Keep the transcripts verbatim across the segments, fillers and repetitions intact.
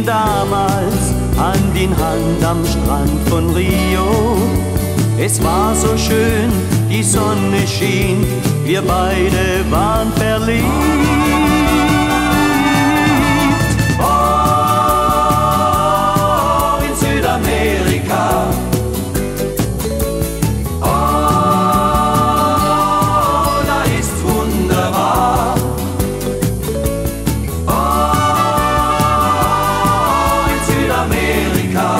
damals Hand in Hand am Strand von Rio. Es war so schön, die Sonne schien, wir beide waren verliebt. Oh, in Südamerika. Oh, da ist's wunderbar. Oh, in Südamerika.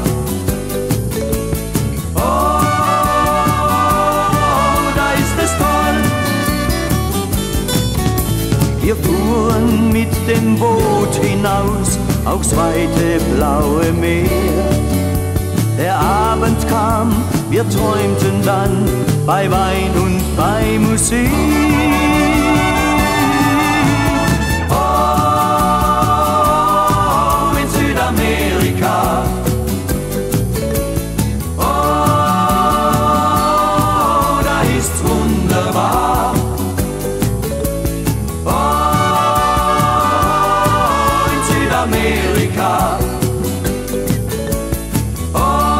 Wir fuhren mit dem Boot hinaus aufs weite blaue Meer. Der Abend kam, wir träumten dann bei Wein und bei Musik. Oh, in Südamerika. Oh, da ist's wunderbar. Amerika. Oh,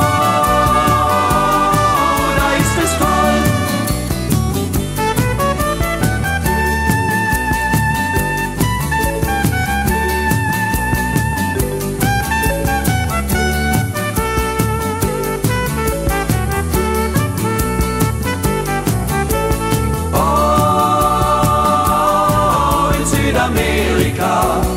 da ist es toll. Oh, in Südamerika.